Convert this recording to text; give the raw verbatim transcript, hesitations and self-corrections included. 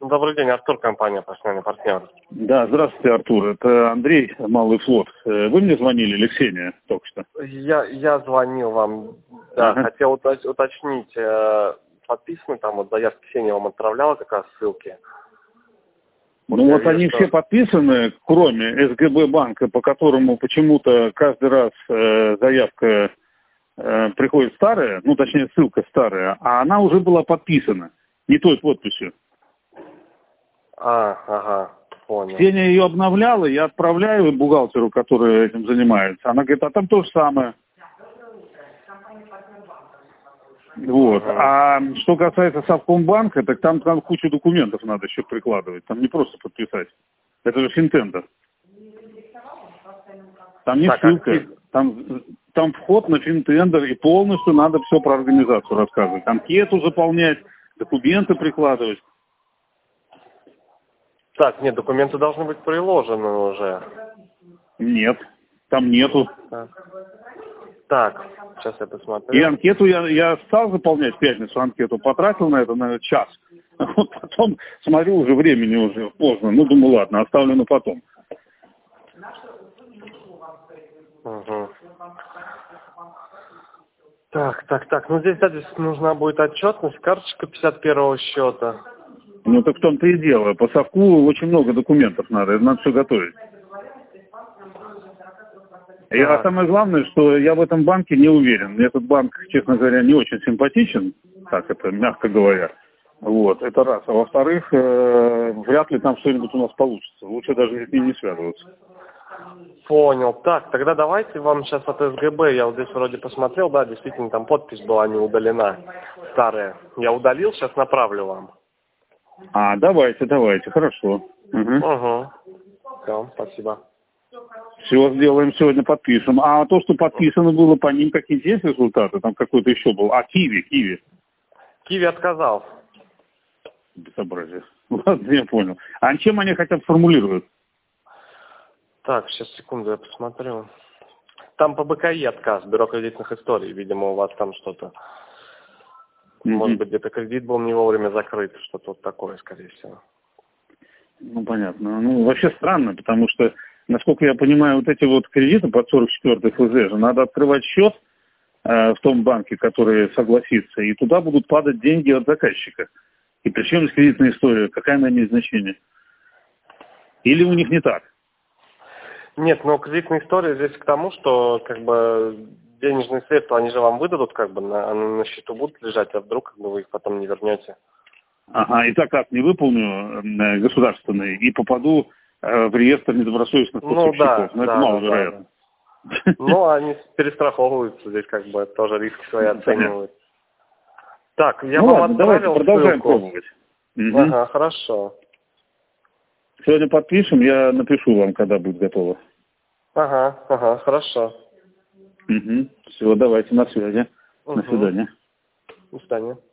Добрый день, Артур, компания «Профессиональный партнер». Да, здравствуйте, Артур. Это Андрей, Малый флот. Вы мне звонили или Ксения только что? Я, я звонил вам, да, Ага. хотел уточ- уточнить, э, подписаны там, вот заявки Ксения вам отправляла как раз ссылки. Вот Ну я вот вижу, они что- все подписаны, кроме эс гэ бэ банка, по которому почему-то каждый раз э, заявка э, приходит старая, ну точнее ссылка старая, а она уже была подписана, не той подписью. А, ага, понял. Ксения ее обновляла, я отправляю бухгалтеру, который этим занимается. Она говорит, а там то же самое. Вот. Ага. А что касается Совкомбанка, так там, там кучу документов надо еще прикладывать. Там не просто подписать. Это же финтендер. Там не Так, ссылка. актив- Там, там вход на финтендер, и полностью надо все про организацию рассказывать. Анкету заполнять, документы прикладывать. Так, нет, документы должны быть приложены уже. Нет, там нету. Так, так сейчас я И посмотрю. анкету я, я стал заполнять в пятницу анкету, потратил на это, наверное, час. Вот потом смотрю, уже времени уже поздно. Ну, думаю, ладно, оставлю на потом. Угу. Так, так, так, ну здесь, да, здесь нужна будет отчетность, карточка пятьдесят первого счета. Ну, так в том-то и дело. По совку очень много документов надо, это надо все готовить. И, а Так. самое главное, что я в этом банке не уверен. Мне этот банк, честно говоря, не очень симпатичен, так это, мягко говоря. Вот, это раз. А во-вторых, э, вряд ли там что-нибудь у нас получится. Лучше даже с ним не связываться. Понял. Так, тогда давайте вам сейчас от эс гэ бэ, я вот здесь вроде посмотрел, да, действительно, там подпись была не удалена, старая. Я удалил, сейчас направлю вам. А, давайте, давайте, хорошо. Угу. Угу. Все, спасибо. Все сделаем сегодня, подпишем. А то, что подписано было по ним, какие-то есть результаты? Там какой-то еще был. А, Киви, Киви. Киви отказал. Безобразие. Ладно, я понял. А чем они хотят формулировать? Так, сейчас, секунду, я посмотрю. Там по бэ ка и отказ, бюро кредитных историй. Видимо, у вас там что-то. Mm-hmm. Может быть, где-то кредит был не вовремя закрыт, что-то вот такое, скорее всего. Ну, понятно. Ну, вообще странно, потому что, насколько я понимаю, вот эти вот кредиты под сорок четвёртый эф зэ же надо открывать счет э, в том банке, который согласится, и туда будут падать деньги от заказчика. И причем здесь кредитная история, какая она имеет значение? Или у них не так? Нет, но кредитная история здесь к тому, что как бы денежные средства, они же вам выдадут, как бы на, они на счету будут лежать, а вдруг как бы, вы их потом не вернете. Ага, и так как не выполню э, государственные и попаду э, в реестр недобросовестных Ну поставщиков. да, Но это да, маловероятно. да, да. Ну, они перестраховываются здесь, как бы тоже риски свои оценивают. Так, я Ну вам ладно, давайте отправил продолжаем ссылку. пробовать. Угу. Ага, хорошо. Сегодня подпишем, я напишу вам, когда будет готово. Ага, ага, хорошо. Угу. Все, давайте, на связи. Угу. До свидания. До свидания.